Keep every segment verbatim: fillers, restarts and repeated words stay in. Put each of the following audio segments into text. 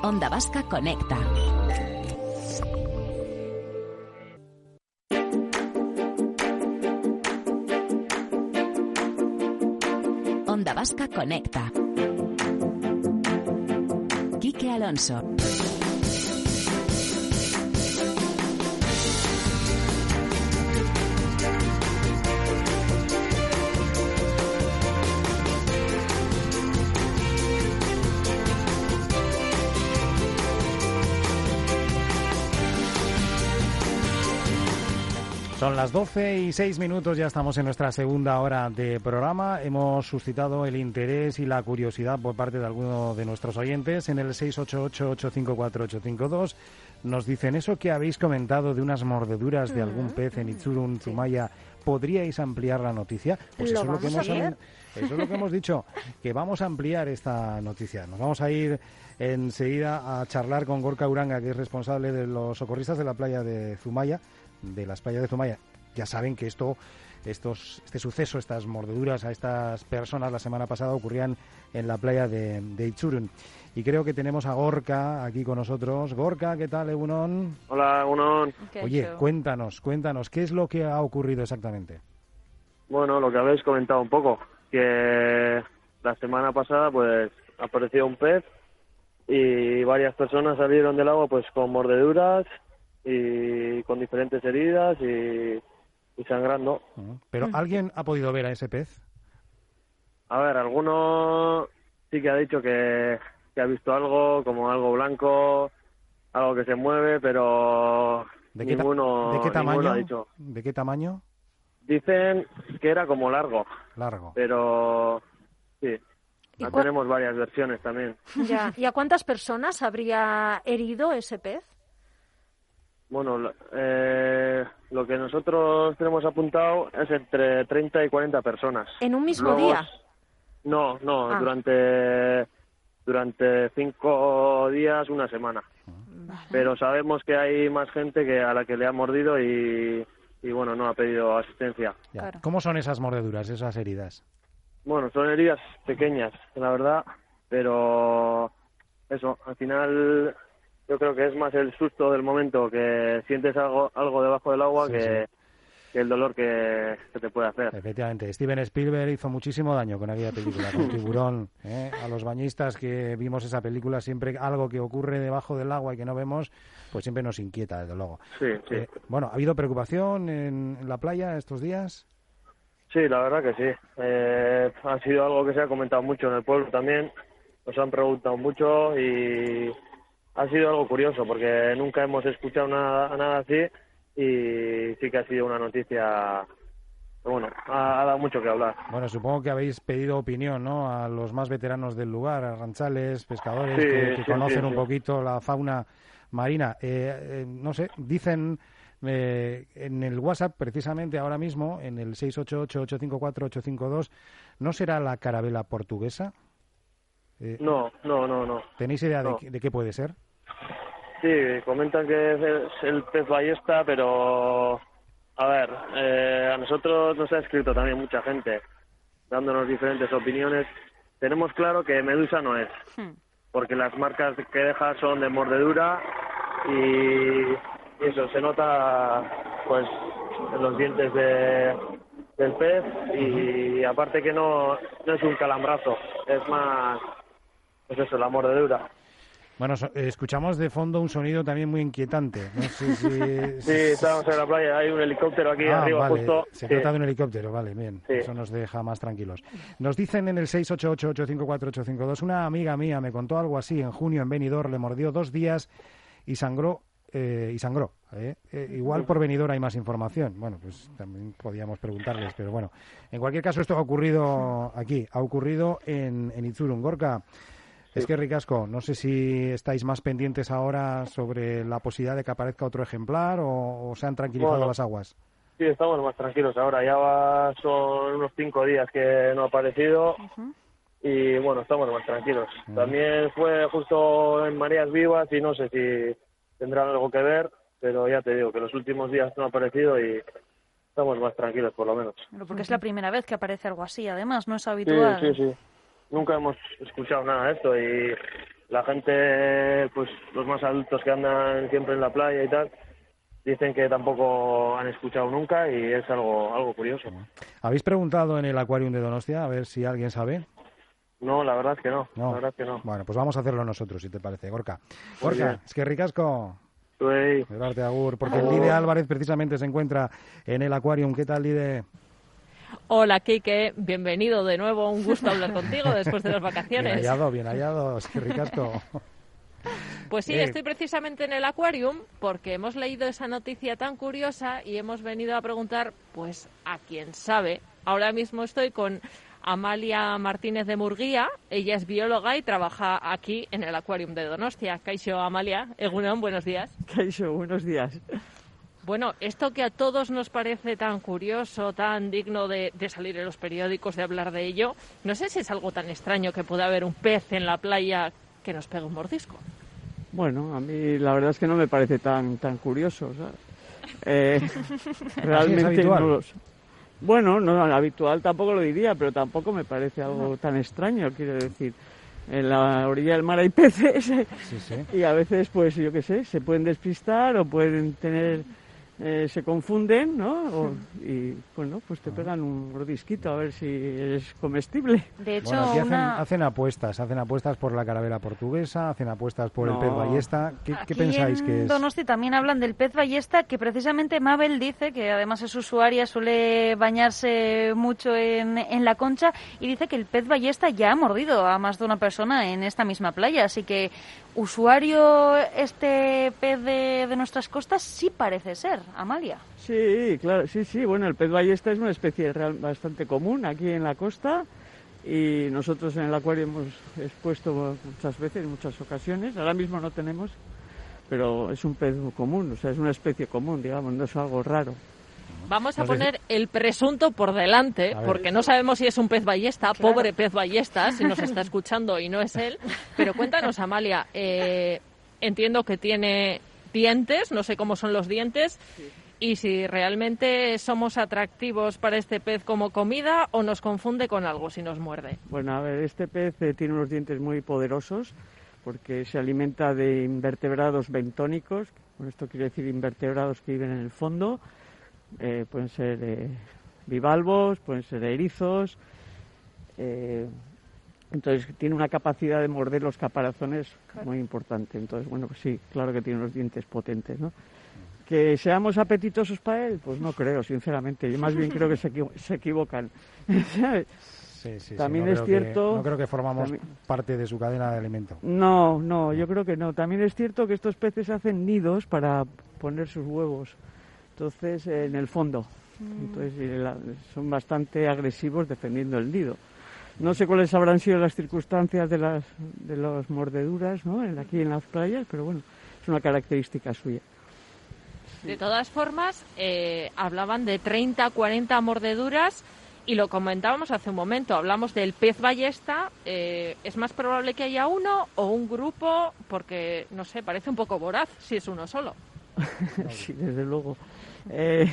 Onda Vasca Conecta. Onda Vasca Conecta. Quique Alonso. Son las doce y seis minutos, ya estamos en nuestra segunda hora de programa. Hemos suscitado el interés y la curiosidad por parte de alguno de nuestros oyentes en el seis ocho ocho, ocho cinco cuatro, ocho cinco dos. Nos dicen, eso que habéis comentado de unas mordeduras de algún pez en Itzurun, Zumaya, ¿podríais ampliar la noticia? Pues eso es, lo que hemos, eso es lo que hemos dicho, que vamos a ampliar esta noticia. Nos vamos a ir enseguida a charlar con Gorka Uranga, que es responsable de los socorristas de la playa de Zumaya, de las playas de Zumaya. Ya saben que esto, estos, este suceso, estas mordeduras a estas personas la semana pasada ocurrían en la playa de, de Itzurun. Y creo que tenemos a Gorka aquí con nosotros. Gorka, ¿qué tal, Egunon? Hola, Egunon. Oye, cuéntanos, cuéntanos, ¿qué es lo que ha ocurrido exactamente? Bueno, lo que habéis comentado un poco, que la semana pasada pues apareció un pez y varias personas salieron del agua pues con mordeduras y con diferentes heridas y, y sangrando. ¿Pero alguien ha podido ver a ese pez? A ver, alguno sí que ha dicho que, que ha visto algo, como algo blanco, algo que se mueve, pero ¿De qué, ninguno, ta- ¿de qué tamaño? ninguno ha dicho. ¿De qué tamaño? Dicen que era como largo. Largo. Pero sí, ¿Y ya cua- tenemos varias versiones también. Ya. ¿Y a cuántas personas habría herido ese pez? Bueno, lo- eh, lo que nosotros tenemos apuntado es entre treinta y cuarenta personas. ¿En un mismo Luego- día? No, no, Ah. durante durante cinco días, una semana. Vale. Pero sabemos que hay más gente que a la que le ha mordido y, y bueno, no ha pedido asistencia. Ya. Claro. ¿Cómo son esas mordeduras, esas heridas? Bueno, son heridas pequeñas, la verdad, pero eso, al final yo creo que es más el susto del momento, que sientes algo algo debajo del agua Sí, que, que el dolor que, que te puede hacer. Efectivamente, Steven Spielberg hizo muchísimo daño con aquella película, con Tiburón. ¿eh? A los bañistas que vimos esa película, siempre algo que ocurre debajo del agua y que no vemos, pues siempre nos inquieta, desde luego. Sí, sí. Eh, bueno, ¿ha habido preocupación en, en la playa estos días? Sí, la verdad que sí. Eh, ha sido algo que se ha comentado mucho en el pueblo también. Nos han preguntado mucho y ha sido algo curioso porque nunca hemos escuchado nada, nada así y sí que ha sido una noticia, bueno, ha, ha dado mucho que hablar. Bueno, supongo que habéis pedido opinión, ¿no?, a los más veteranos del lugar, a ranchales, pescadores, Sí, que, que sí, conocen sí, un sí. poquito la fauna marina. Eh, eh, no sé, dicen eh, en el WhatsApp, precisamente ahora mismo, en el seis ocho ocho, ocho cinco cuatro, ocho cinco dos, ¿no será la carabela portuguesa? Eh, No, no, no, no. ¿Tenéis idea no. de, de qué puede ser? Sí, comentan que es el, el pez ballesta, pero a ver, eh, a nosotros nos ha escrito también mucha gente dándonos diferentes opiniones. Tenemos claro que medusa no es, Hmm. porque las marcas que deja son de mordedura y eso se nota pues en los dientes de, del pez y aparte que no, no es un calambrazo, es más, pues eso, la mordedura. Bueno, so- eh, escuchamos de fondo un sonido también muy inquietante. No sé si... Sí, estamos en la playa, hay un helicóptero aquí Ah, arriba vale. justo. Se Sí. trata de un helicóptero, vale, bien. Sí. Eso nos deja más tranquilos. Nos dicen en el seis ocho ocho, ocho cinco cuatro, ocho cinco dos, una amiga mía me contó algo así en junio en Benidorm, le mordió dos días y sangró, eh, y sangró. ¿eh? Eh, igual por Benidorm hay más información. Bueno, pues también podíamos preguntarles, pero bueno. En cualquier caso, esto ha ocurrido aquí, ha ocurrido en, en Itzurun. Gorka, es que ricasco, no sé si estáis más pendientes ahora sobre la posibilidad de que aparezca otro ejemplar o, o se han tranquilizado Bueno. las aguas. Sí, estamos más tranquilos ahora. Ya va, son unos cinco días que no ha aparecido y bueno, estamos más tranquilos. Mm. También fue justo en mareas vivas y no sé si tendrán algo que ver, pero ya te digo que los últimos días no ha aparecido y estamos más tranquilos por lo menos. Pero porque es la primera vez que aparece algo así, además, no es Sí, habitual. sí, sí. Nunca hemos escuchado nada de esto y la gente, pues los más adultos que andan siempre en la playa y tal, dicen que tampoco han escuchado nunca y es algo algo curioso. ¿Habéis preguntado en el Aquarium de Donostia a ver si alguien sabe? No, la verdad es que no, No. la verdad es que no. Bueno, pues vamos a hacerlo nosotros, si te parece, Gorka. Muy Gorka, bien. es que ricasco. Pues, De darte agur, porque el Agur. Lide Álvarez precisamente se encuentra en el Aquarium. ¿Qué tal, Lide? Hola, Quique, bienvenido de nuevo, un gusto hablar contigo después de las Bien vacaciones. hallado, bien hallado, es que ricasco. Pues sí, Eh. estoy precisamente en el Aquarium porque hemos leído esa noticia tan curiosa y hemos venido a preguntar, pues, a quién sabe. Ahora mismo estoy con Amalia Martínez de Murguía, ella es bióloga y trabaja aquí en el Aquarium de Donostia. Kaixo, Amalia, Egunon, buenos días. Kaixo, buenos días. Bueno, esto que a todos nos parece tan curioso, tan digno de, de salir en los periódicos, de hablar de ello, no sé si es algo tan extraño que pueda haber un pez en la playa que nos pegue un mordisco. Bueno, a mí la verdad es que no me parece tan tan curioso, ¿sabes? Eh, realmente habitual? no lo sé. Bueno, no, habitual tampoco lo diría, pero tampoco me parece algo tan extraño, quiero decir. En la orilla del mar hay peces Sí, sí. y a veces, pues yo qué sé, se pueden despistar o pueden tener... Eh, se confunden, ¿no? O, y bueno, pues te pegan un mordisquito a ver si es comestible. De hecho, Bueno, aquí hacen, una... hacen apuestas, hacen apuestas por la carabela portuguesa, hacen apuestas por el No. pez ballesta. ¿Qué, qué Aquí pensáis en que es? Donosti también hablan del pez ballesta, que precisamente Mabel dice, que además es usuaria, suele bañarse mucho en, en la Concha, y dice que el pez ballesta ya ha mordido a más de una persona en esta misma playa. Así que usuario este pez de, de nuestras costas sí parece ser, Amalia. Sí, claro, sí, sí. Bueno, el pez ballesta es una especie real, bastante común aquí en la costa y nosotros en el acuario hemos expuesto muchas veces, en muchas ocasiones. Ahora mismo no tenemos, pero es un pez común, o sea, es una especie común, digamos, no es algo raro. Vamos a No sé poner el presunto por delante, A ver. porque no sabemos si es un pez ballesta, Claro. pobre pez ballesta, si nos está escuchando y no es él. Pero cuéntanos, Amalia, eh, entiendo que tiene dientes, no sé cómo son los dientes, y si realmente somos atractivos para este pez como comida o nos confunde con algo si nos muerde. Bueno, a ver, este pez eh, tiene unos dientes muy poderosos porque se alimenta de invertebrados bentónicos. Con esto quiere decir invertebrados que viven en el fondo. Eh, pueden ser eh, bivalvos, pueden ser erizos. Eh, entonces tiene una capacidad de morder los caparazones muy importante. Entonces, bueno, pues sí, claro que tiene unos dientes potentes, ¿no? ¿Que seamos apetitosos para él? Pues no creo, sinceramente. Yo más bien creo que se, equivo- se equivocan. ¿Sabes? Sí, sí, sí, También no es creo que- cierto- no creo que formamos también- parte de su cadena de alimento. No, no, yo creo que no. También es cierto que estos peces hacen nidos para poner sus huevos. Entonces, eh, en el fondo. Entonces, y la- son bastante agresivos defendiendo el nido. No sé cuáles habrán sido las circunstancias de las de las mordeduras, ¿no? En- aquí en las playas, pero bueno, es una característica suya. De todas formas, eh, hablaban de treinta, cuarenta mordeduras y lo comentábamos hace un momento. Hablamos del pez ballesta. Eh, ¿Es más probable que haya uno o un grupo? Porque, no sé, parece un poco voraz si es uno solo. Sí, desde luego. Eh,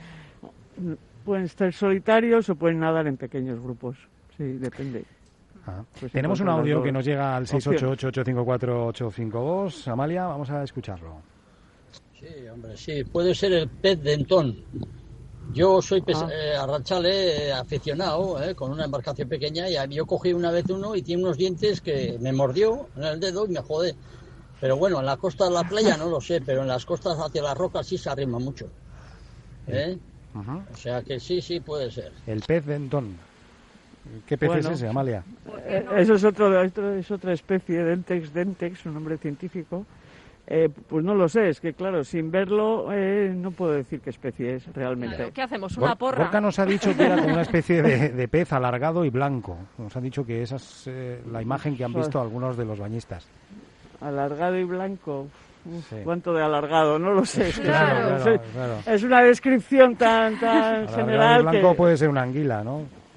pueden ser solitarios o pueden nadar en pequeños grupos. Sí, depende. Ah. Pues Tenemos un encuentran las audio dos que nos llega al seis opciones. ocho ocho, ocho cinco cuatro, ocho cinco dos. Amalia, vamos a escucharlo. Sí, hombre, sí, puede ser el pez dentón. Yo soy pes- Ah. eh, arranchale eh, aficionado, eh, con una embarcación pequeña, y a- yo cogí una vez uno y tiene unos dientes que me mordió en el dedo y me jodé. Pero bueno, en la costa de la playa no lo sé, pero en las costas hacia las rocas sí se arrima mucho. ¿Eh? Ajá. O sea que sí, sí puede ser. El pez dentón. ¿Qué pez Bueno. es ese, Amalia? Eh, Eso es, otro, otro- es otra especie, Dentex dentex, un nombre científico. Eh, pues no lo sé, es que claro, sin verlo eh, no puedo decir qué especie es realmente. Claro, ¿qué hacemos? ¿Una Gor- porra? Gorka nos ha dicho que era como una especie de, de pez alargado y blanco. Nos ha dicho que esa es eh, la imagen que han visto algunos de los bañistas. Alargado y blanco. Uf, Sí. ¿Cuánto de alargado? No lo sé. es que Claro, no lo claro, sé. claro. Es una descripción tan, tan Alargado y general blanco que... puede ser una anguila, ¿no?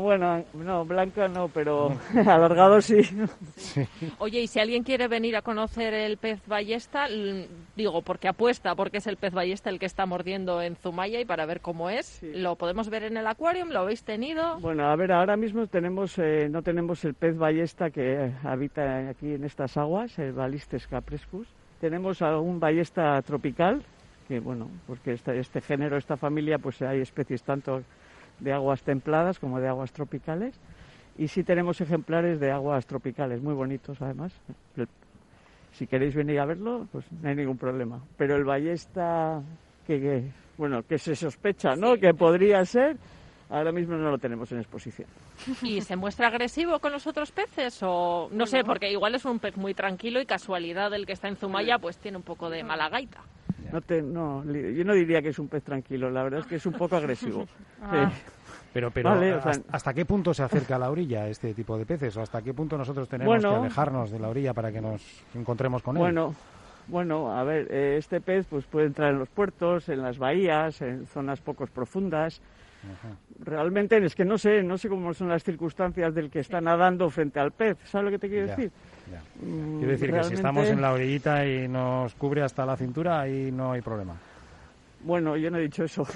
Bueno, no, blanca no, pero alargado sí. Sí. Oye, y si alguien quiere venir a conocer el pez ballesta, l- digo, porque apuesta, porque es el pez ballesta el que está mordiendo en Zumaya y para ver cómo es, Sí. ¿lo podemos ver en el acuario? ¿Lo habéis tenido? Bueno, a ver, ahora mismo tenemos, eh, no tenemos el pez ballesta que habita aquí en estas aguas, el Balistes caprescus. Tenemos algún ballesta tropical, que bueno, porque este, este género, esta familia, pues hay especies tanto de aguas templadas como de aguas tropicales. Y sí tenemos ejemplares de aguas tropicales, muy bonitos además. El- si queréis venir a verlo, pues no hay ningún problema. Pero el ballesta que, que, bueno, que se sospecha, ¿no?, que podría ser, ahora mismo no lo tenemos en exposición. ¿Y se muestra agresivo con los otros peces? O no sé, porque igual es un pez muy tranquilo y casualidad el que está en Zumaya pues tiene un poco de mala gaita. No te, no, li- yo no diría que es un pez tranquilo, la verdad es que es un poco agresivo. Ah. Sí. Pero, pero Vale, o sea- ¿hasta, hasta qué punto se acerca a la orilla este tipo de peces? ¿O hasta qué punto nosotros tenemos Bueno. que alejarnos de la orilla para que nos encontremos con él? Bueno, bueno, a ver, eh, este pez pues puede entrar en los puertos, en las bahías, en zonas poco profundas. Ajá. Realmente es que no sé, no sé cómo son las circunstancias del que está nadando frente al pez. ¿Sabes lo que te quiero Ya, decir? ya. Mm, Quiero decir que si realmente- estamos en la orillita y nos cubre hasta la cintura, ahí no hay problema. Bueno, yo no he dicho eso.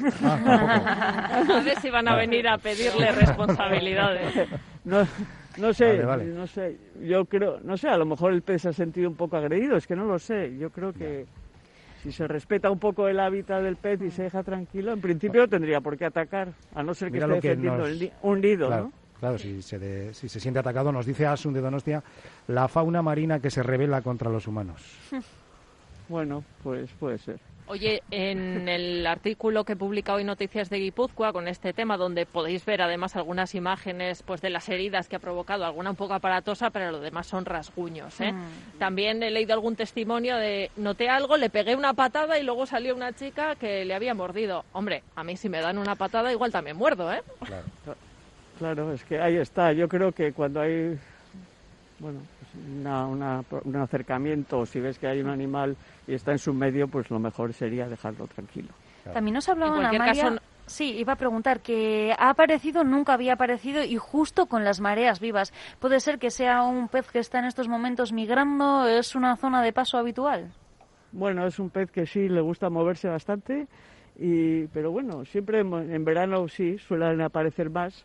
Ah, tampoco. A ver si van a venir a pedirle responsabilidades. No, no sé, Vale, vale. no sé. Yo creo, no sé, a lo mejor el pez se ha sentido un poco agredido, es que no lo sé. Yo creo que si se respeta un poco el hábitat del pez y se deja tranquilo, en principio no tendría por qué atacar, a no ser que Mira esté lo que defendiendo nos- el ni- un nido, Claro, ¿no? claro, si se, de- si se siente atacado, nos dice Asun de Donostia, la fauna marina que se rebela contra los humanos. Bueno, pues puede ser. Oye, en el artículo que publica hoy Noticias de Guipúzcoa con este tema, donde podéis ver además algunas imágenes pues de las heridas que ha provocado, alguna un poco aparatosa, pero lo demás son rasguños, ¿eh? Mm. También he leído algún testimonio de noté algo, le pegué una patada y luego salió una chica que le había mordido. Hombre, a mí si me dan una patada igual también muerdo, ¿eh? Claro. Claro, es que ahí está. Yo creo que cuando hay, bueno, pues una, una- un acercamiento, o si ves que hay un animal y está en su medio, pues lo mejor sería dejarlo tranquilo. También nos hablaban, En cualquier Amalia, caso, no- sí, iba a preguntar que ha aparecido, nunca había aparecido y justo con las mareas vivas. ¿Puede ser que sea un pez que está en estos momentos migrando? ¿Es una zona de paso habitual? Bueno, es un pez que sí le gusta moverse bastante, y, pero bueno, siempre en, en verano sí suelen aparecer más,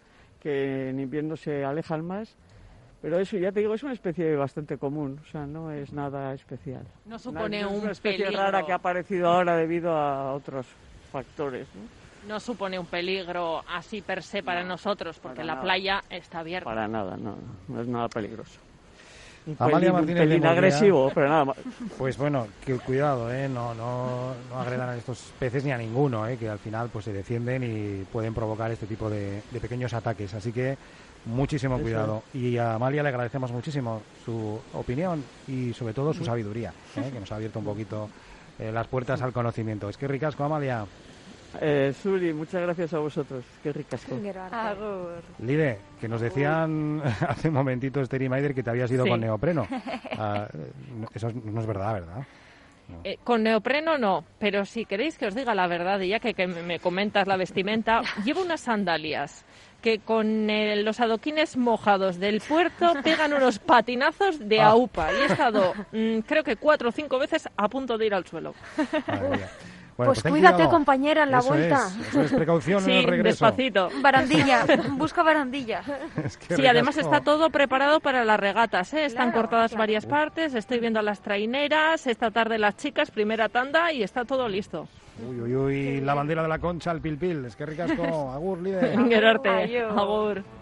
que en invierno se alejan más. Pero eso, ya te digo, es una especie bastante común, o sea, no es nada especial. No supone es un una especie peligro. rara que ha aparecido ahora debido a otros factores, ¿no? No supone un peligro así per se para No, nosotros, porque para la nada. playa está abierta. Para nada, no, no es nada peligroso. Un Amalia pelín, un Martínez de pelín Morrea. agresivo, pero nada más. Pues bueno, que cuidado, ¿eh? no, no, no agredan a estos peces ni a ninguno, ¿eh? Que al final pues se defienden y pueden provocar este tipo de, de pequeños ataques. Así que muchísimo Eso cuidado. Y a Amalia le agradecemos muchísimo su opinión y sobre todo su sabiduría, ¿eh? Que nos ha abierto un poquito eh, las puertas al conocimiento. Es que ricasco, Amalia. Eh, Suri, muchas gracias a vosotros. Qué ricasco. Agur. Lide, que nos decían hace un momentito Esther y Maider que te habías ido Sí. con neopreno. Ah, no- eso no es verdad, ¿verdad? Eh, con neopreno no, pero si queréis que os diga la verdad, y ya que, que me comentas la vestimenta, llevo unas sandalias que con eh, los adoquines mojados del puerto pegan unos patinazos de Ah. aupa. Y he estado, mm, creo que cuatro o cinco veces a punto de ir al suelo. Madre mía. Bueno, Pues ten cuídate, cuidado. compañera, en la Eso vuelta. Es, eso es precaución en Sí, el regreso. despacito. Barandilla, busca barandilla. Es que Sí, además ricasco. está todo preparado para las regatas, ¿eh? Están Claro, cortadas claro. varias partes, estoy viendo a las traineras, esta tarde las chicas, primera tanda y está todo listo. Uy, uy, uy, la bandera de la Concha, el pil pil. Es que ricasco. Agur, líder. Gerarte, Adiós. agur.